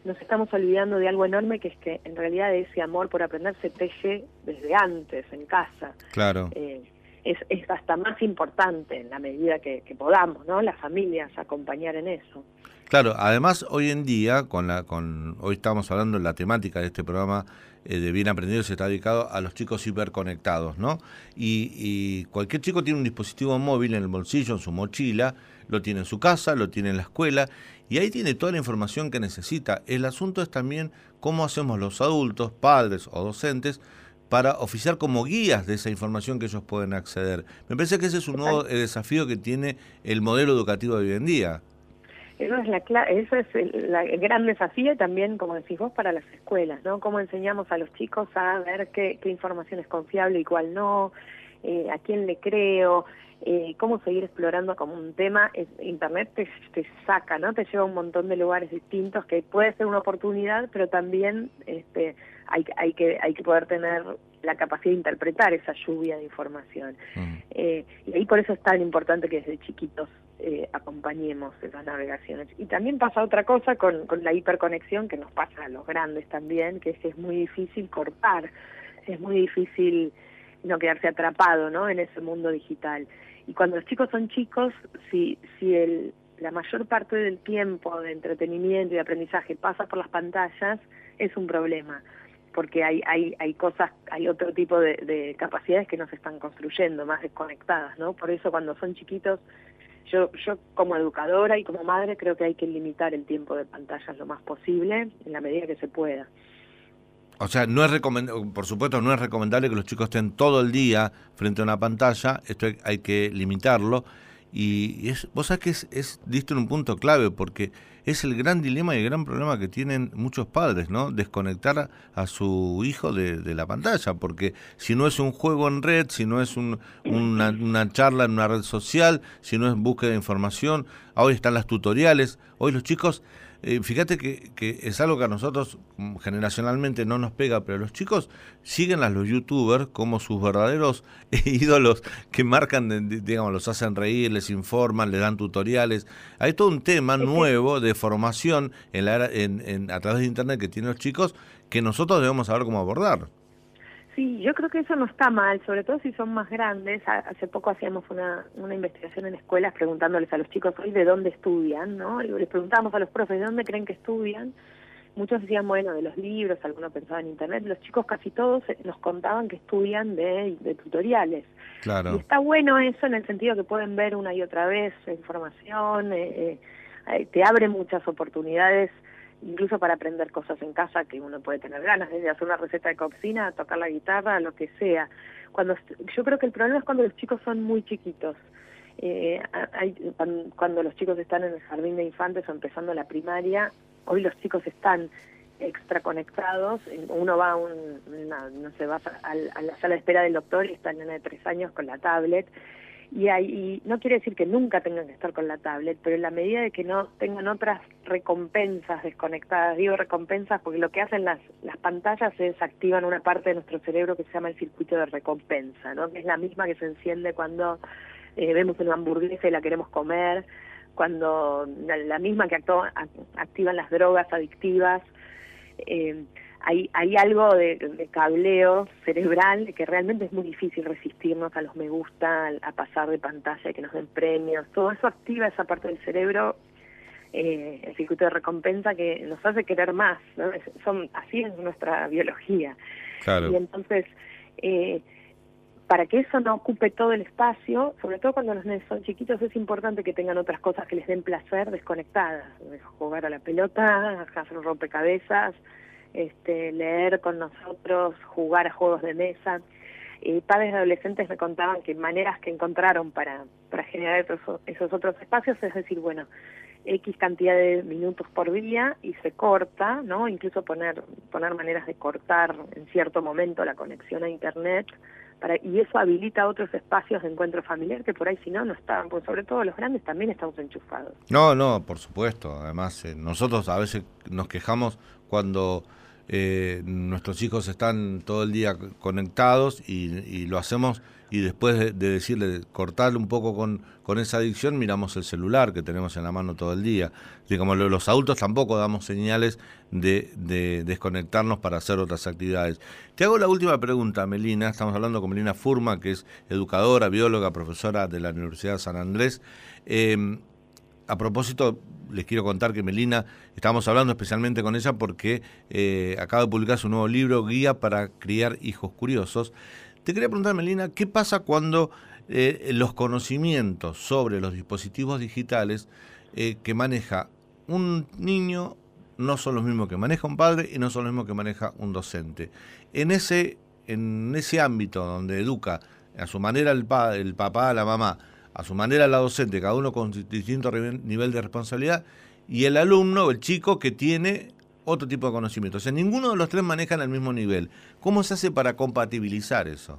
nos estamos olvidando de algo enorme, que es que en realidad ese amor por aprender se teje desde antes, en casa. Claro. Eh, es, es hasta más importante en la medida que, que podamos, ¿no? Las familias acompañar en eso. Claro, además hoy en día, con la, con hoy estamos hablando de la temática de este programa eh, de Bien Aprendidos, está dedicado a los chicos hiperconectados, ¿no? Y, y cualquier chico tiene un dispositivo móvil en el bolsillo, en su mochila, lo tiene en su casa, lo tiene en la escuela, y ahí tiene toda la información que necesita. El asunto es también cómo hacemos los adultos, padres o docentes, para oficiar como guías de esa información que ellos pueden acceder. Me parece que ese es un nuevo eh, desafío que tiene el modelo educativo de hoy en día. Eso es, la, eso es el, la, el gran desafío, y también, como decís vos, para las escuelas, ¿no? Cómo enseñamos a los chicos a ver qué, qué información es confiable y cuál no, eh, a quién le creo, eh, cómo seguir explorando como un tema. Es, Internet te, te saca, ¿no? Te lleva a un montón de lugares distintos, que puede ser una oportunidad, pero también este, hay, hay, que, hay que poder tener la capacidad de interpretar esa lluvia de información. Mm. Eh, y ahí por eso es tan importante que desde chiquitos eh, acompañemos esas navegaciones. Y también pasa otra cosa con, con la hiperconexión, que nos pasa a los grandes también, que es que es muy difícil cortar, es muy difícil no quedarse atrapado, ¿no? En ese mundo digital. Y cuando los chicos son chicos, si, si el, la mayor parte del tiempo de entretenimiento y de aprendizaje pasa por las pantallas, es un problema, porque hay hay hay cosas, hay otro tipo de, de capacidades que no se están construyendo, más desconectadas, ¿no? Por eso cuando son chiquitos, yo yo como educadora y como madre creo que hay que limitar el tiempo de pantallas lo más posible, en la medida que se pueda. O sea, no es recomendable, por supuesto, no es recomendable que los chicos estén todo el día frente a una pantalla, esto hay, hay que limitarlo. Y es, vos sabés que es, es, diste en un punto clave, porque es el gran dilema y el gran problema que tienen muchos padres, ¿no? Desconectar a, a su hijo de, de la pantalla, porque si no es un juego en red, si no es un, una, una charla en una red social, si no es búsqueda de información, hoy están las tutoriales, hoy los chicos, eh, fíjate que, que es algo que a nosotros generacionalmente no nos pega, pero los chicos siguen a los youtubers como sus verdaderos ídolos que marcan, digamos, los hacen reír, les informan, les dan tutoriales. Hay todo un tema nuevo de formación en la, en, en, a través de internet que tienen los chicos, que nosotros debemos saber cómo abordar. Sí, yo creo que eso no está mal, sobre todo si son más grandes. Hace poco hacíamos una, una investigación en escuelas preguntándoles a los chicos hoy de dónde estudian, ¿no? Y les preguntábamos a los profes de dónde creen que estudian. Muchos decían, bueno, de los libros, algunos pensaban en internet. Los chicos casi todos nos contaban que estudian de, de tutoriales. Claro. Y está bueno eso en el sentido que pueden ver una y otra vez información, eh, eh, te abre muchas oportunidades, incluso para aprender cosas en casa que uno puede tener ganas, desde hacer una receta de cocina, tocar la guitarra, lo que sea. Cuando yo creo que el problema es cuando los chicos son muy chiquitos. Eh, hay, cuando los chicos están en el jardín de infantes o empezando la primaria, hoy los chicos están extra conectados. Uno va a un, una, no sé, va a, a la sala de espera del doctor y está el nene de tres años con la tablet. Y, hay, y no quiere decir que nunca tengan que estar con la tablet, pero en la medida de que no tengan otras recompensas desconectadas, digo recompensas porque lo que hacen las, las pantallas es activan una parte de nuestro cerebro que se llama el circuito de recompensa, ¿no? Que es la misma que se enciende cuando eh, vemos una hamburguesa y la queremos comer, cuando la, la misma que actúa, activan las drogas adictivas. Eh, Hay, hay algo de, de cableo cerebral de que realmente es muy difícil resistirnos a los me gusta, a pasar de pantalla, que nos den premios. Todo eso activa esa parte del cerebro, eh, el circuito de recompensa, que nos hace querer más, ¿no? Es, son, así es nuestra biología. Claro. Y entonces, eh, para que eso no ocupe todo el espacio, sobre todo cuando los nenes son chiquitos, es importante que tengan otras cosas que les den placer desconectadas. Jugar a la pelota, hacer rompecabezas, Este, leer con nosotros, jugar a juegos de mesa. Eh, padres de adolescentes me contaban que maneras que encontraron para, para generar esos, esos otros espacios, es decir, bueno, X cantidad de minutos por día y se corta, ¿no? Incluso poner, poner maneras de cortar en cierto momento la conexión a internet, para, y eso habilita otros espacios de encuentro familiar que por ahí si no, no estaban, porque sobre todo los grandes también estamos enchufados. No, no, por supuesto. Además, eh, nosotros a veces nos quejamos cuando Eh, nuestros hijos están todo el día conectados y, y lo hacemos y después de, de decirle, cortarle un poco con, con esa adicción, miramos el celular que tenemos en la mano todo el día. Y como lo, los adultos tampoco damos señales de, de desconectarnos para hacer otras actividades. Te hago la última pregunta, Melina. Estamos hablando con Melina Furman, que es educadora, bióloga, profesora de la Universidad de San Andrés. Eh, a propósito, les quiero contar que Melina, estamos hablando especialmente con ella porque eh, acaba de publicar su nuevo libro, Guía para criar hijos curiosos. Te quería preguntar, Melina, ¿qué pasa cuando eh, los conocimientos sobre los dispositivos digitales eh, que maneja un niño no son los mismos que maneja un padre y no son los mismos que maneja un docente? En ese, en ese ámbito donde educa a su manera el, pa, el papá, la mamá, a su manera la docente, cada uno con distinto nivel de responsabilidad, y el alumno, el chico que tiene otro tipo de conocimiento. O sea, ninguno de los tres manejan al mismo nivel. ¿Cómo se hace para compatibilizar eso?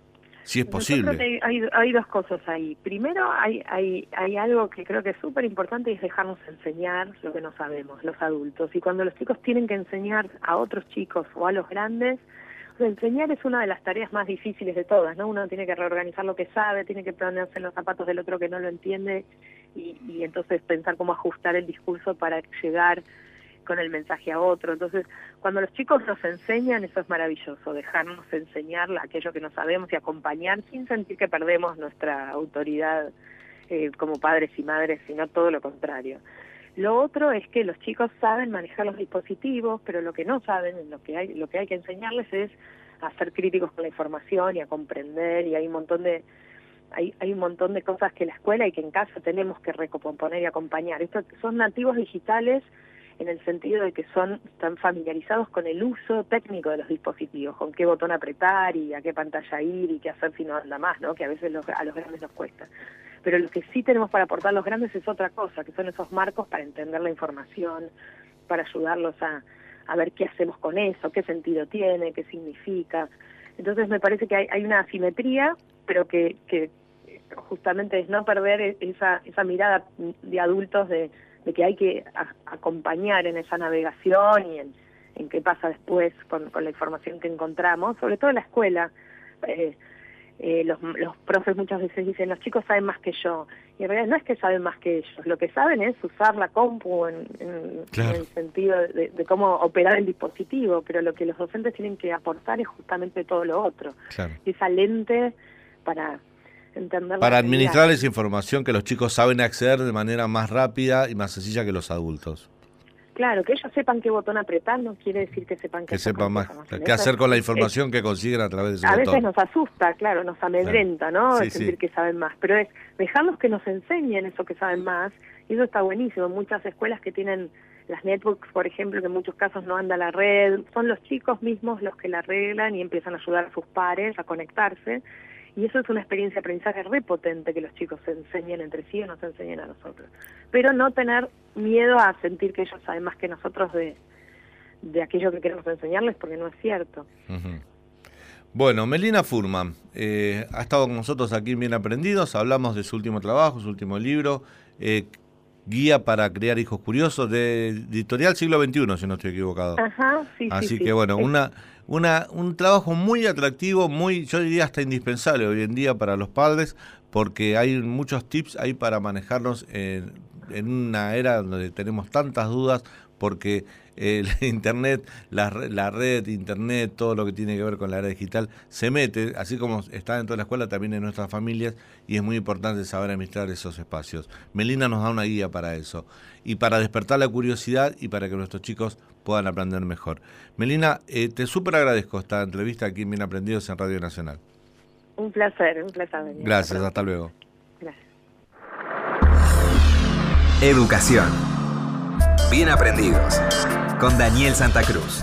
Si es posible. Yo creo que hay, hay dos cosas ahí. Primero, hay, hay, hay algo que creo que es súper importante y es dejarnos enseñar lo que no sabemos, los adultos. Y cuando los chicos tienen que enseñar a otros chicos o a los grandes, enseñar es una de las tareas más difíciles de todas, ¿no? Uno tiene que reorganizar lo que sabe, tiene que ponerse en los zapatos del otro que no lo entiende y, y entonces pensar cómo ajustar el discurso para llegar con el mensaje a otro. Entonces, cuando los chicos nos enseñan, eso es maravilloso, dejarnos enseñar aquello que no sabemos y acompañar sin sentir que perdemos nuestra autoridad eh, como padres y madres, sino todo lo contrario. Lo otro es que los chicos saben manejar los dispositivos, pero lo que no saben, lo que hay, lo que hay que enseñarles es a ser críticos con la información y a comprender, y hay un montón de hay, hay un montón de cosas que la escuela y que en casa tenemos que recomponer y acompañar. Estos son nativos digitales en el sentido de que son están familiarizados con el uso técnico de los dispositivos, con qué botón apretar y a qué pantalla ir y qué hacer si no anda más, ¿no? Que a veces los, a los grandes nos cuesta. Pero lo que sí tenemos para aportar los grandes es otra cosa, que son esos marcos para entender la información, para ayudarlos a, a ver qué hacemos con eso, qué sentido tiene, qué significa. Entonces me parece que hay, hay una asimetría, pero que, que justamente es no perder esa, esa mirada de adultos de de que hay que a, acompañar en esa navegación y en, en qué pasa después con, con la información que encontramos, sobre todo en la escuela. Eh, eh, los, los profes muchas veces dicen, los chicos saben más que yo, y en realidad no es que saben más que ellos, lo que saben es usar la compu en, en, claro. en el sentido de, de cómo operar el dispositivo, pero lo que los docentes tienen que aportar es justamente todo lo otro, claro. esa lente para... Para administrar esa información que los chicos saben acceder de manera más rápida y más sencilla que los adultos. Claro, que ellos sepan qué botón apretar no quiere decir que sepan qué, que sepan más qué hacer con la información es, que consiguen a través de ese a botón. A veces nos asusta, claro, nos amedrenta, claro. ¿no? Sí, sentir sí. que saben más, pero es dejarlos que nos enseñen eso que saben más, y eso está buenísimo. Muchas escuelas que tienen las netbooks, por ejemplo, que en muchos casos no anda la red, son los chicos mismos los que la arreglan y empiezan a ayudar a sus pares a conectarse. Y eso es una experiencia de aprendizaje re potente, que los chicos se enseñen entre sí o nos enseñen a nosotros. Pero no tener miedo a sentir que ellos saben más que nosotros de, de aquello que queremos enseñarles, porque no es cierto. Uh-huh. Bueno, Melina Furman eh, ha estado con nosotros aquí en Bien Aprendidos. Hablamos de su último trabajo, su último libro, eh, Guía para criar hijos curiosos, de Editorial Siglo veintiuno, si no estoy equivocado. Ajá, sí, Así sí, que sí. bueno, una... Una, un trabajo muy atractivo, muy, yo diría hasta indispensable hoy en día para los padres, porque hay muchos tips ahí para manejarnos en, en una era donde tenemos tantas dudas, porque el internet, la, la red, internet, todo lo que tiene que ver con la era digital, se mete, así como está dentro de la escuela, también en nuestras familias, y es muy importante saber administrar esos espacios. Melina nos da una guía para eso, y para despertar la curiosidad y para que nuestros chicos puedan aprender mejor. Melina, eh, te súper agradezco esta entrevista aquí en Bien Aprendidos en Radio Nacional. Un placer, un placer. Venir. Gracias, hasta luego. Gracias. Educación. Bien Aprendidos, con Daniel Santa Cruz.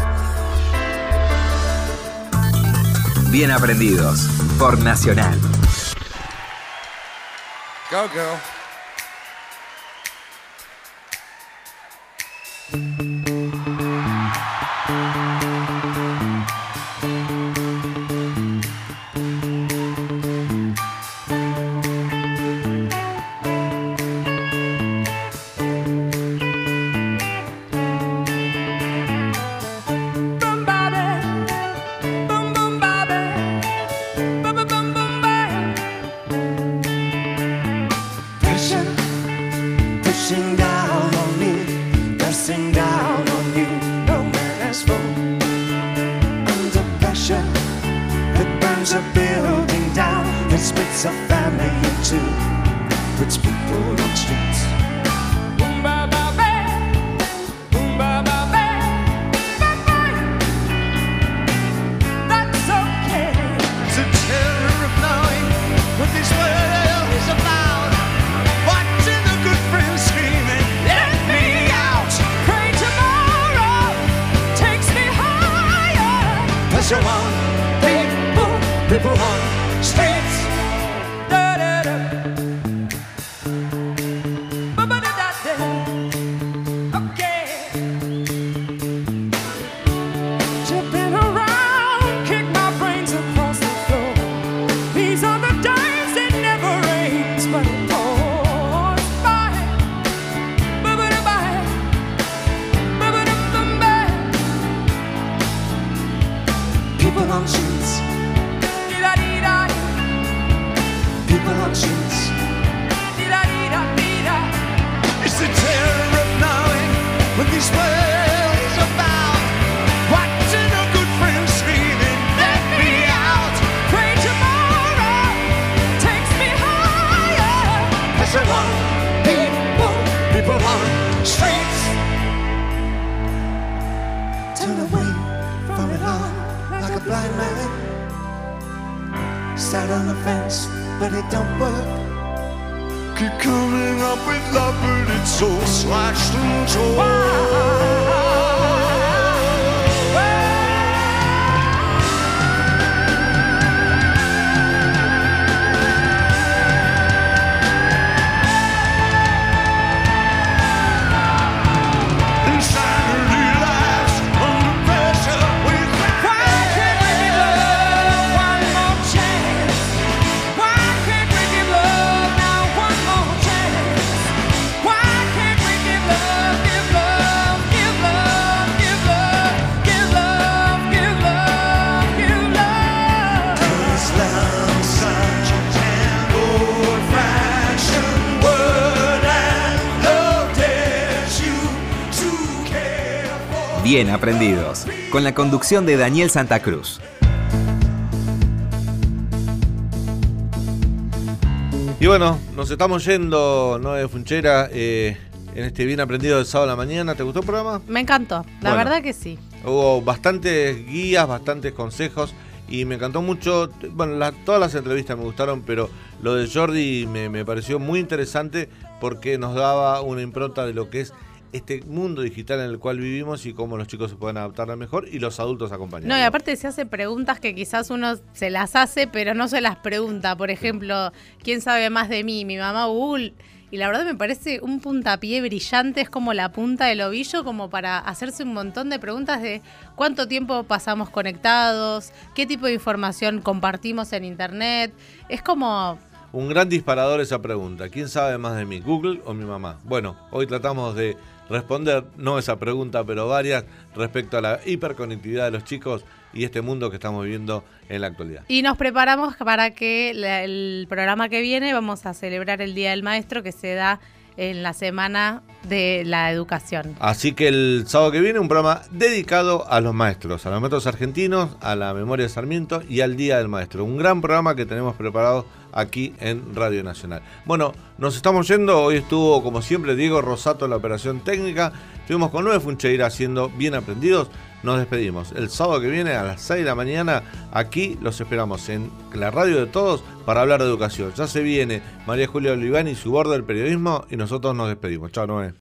Bien Aprendidos, por Nacional. Go, girl. Boom, Bobby. Boom, boom, Bobby. Boom, boom, boom, boom, Bobby. pushing down on me, pressing down on you. No man has fallen under pressure that burns a building down, that splits a family in two, puts people on streets. Boom, ba, ba, ba. Boom, ba, ba, ba. Ba, ba. That's okay. It's a terror of knowing what this world is about. Watching a good friend screaming, let me out. Pray tomorrow takes me higher. Pressure on people, people on streets. Da, da, da. Ba, ba, da, da, da. Okay. Jumping around, kick my brains across the floor. These are the days it never rains, but it pours by. Ba, ba, da, ba. Ba, ba, da, ba, ba. People on streets. Dee-da-dee-da. People on streets. Dee-da-dee-da-dee-da. It's the terror of knowing what this world is about. Watching a good friend screaming, let me out. Pray tomorrow takes me higher. Pressure on people, people on streets. Turn away from it all like a blind man. Sat on the fence, but it don't work. Keep coming up with love, but it's so slashed and torn. Insanity lies under pressure. We why can't we give love one more chance? Why can't we give love now one more chance? Why can't we give love, give love, give love, give love, give love, give love, give love? 'Cause love's such a tangled fraction word, and love dares you to care for. Bien aprendidos, con la conducción de Daniel Santa Cruz. Y bueno, nos estamos yendo, Noé Funchera, eh, en este Bien Aprendido del sábado a la mañana. ¿Te gustó el programa? Me encantó, la Bueno. verdad que sí. Hubo bastantes guías, bastantes consejos y me encantó mucho. Bueno, la- todas las entrevistas me gustaron, pero lo de Jordi me, me pareció muy interesante porque nos daba una impronta de lo que es este mundo digital en el cual vivimos y cómo los chicos se pueden adaptar mejor y los adultos acompañar. No, y aparte se hace preguntas que quizás uno se las hace, pero no se las pregunta. Por ejemplo, ¿quién sabe más de mí? Mi mamá Google. Y la verdad me parece un puntapié brillante, es como la punta del ovillo, como para hacerse un montón de preguntas de cuánto tiempo pasamos conectados, qué tipo de información compartimos en internet. Es como... Un gran disparador esa pregunta. ¿Quién sabe más de mí, Google o mi mamá? Bueno, hoy tratamos de responder, no esa pregunta, pero varias, respecto a la hiperconectividad de los chicos y este mundo que estamos viviendo en la actualidad. Y nos preparamos para que la- el programa que viene vamos a celebrar el Día del Maestro, que se da en la Semana de la Educación. Así que el sábado que viene un programa dedicado a los maestros, a los maestros argentinos, a la memoria de Sarmiento y al Día del Maestro. Un gran programa que tenemos preparado aquí en Radio Nacional. Bueno, nos estamos yendo. Hoy estuvo, como siempre, Diego Rosato en la operación técnica. Estuvimos con Noé Funcheira haciendo Bien Aprendidos. Nos despedimos. El sábado que viene a las seis de la mañana, aquí los esperamos en la radio de todos para hablar de educación. Ya se viene María Julia Olivani y su bordo del periodismo y nosotros nos despedimos. Chao, Noé.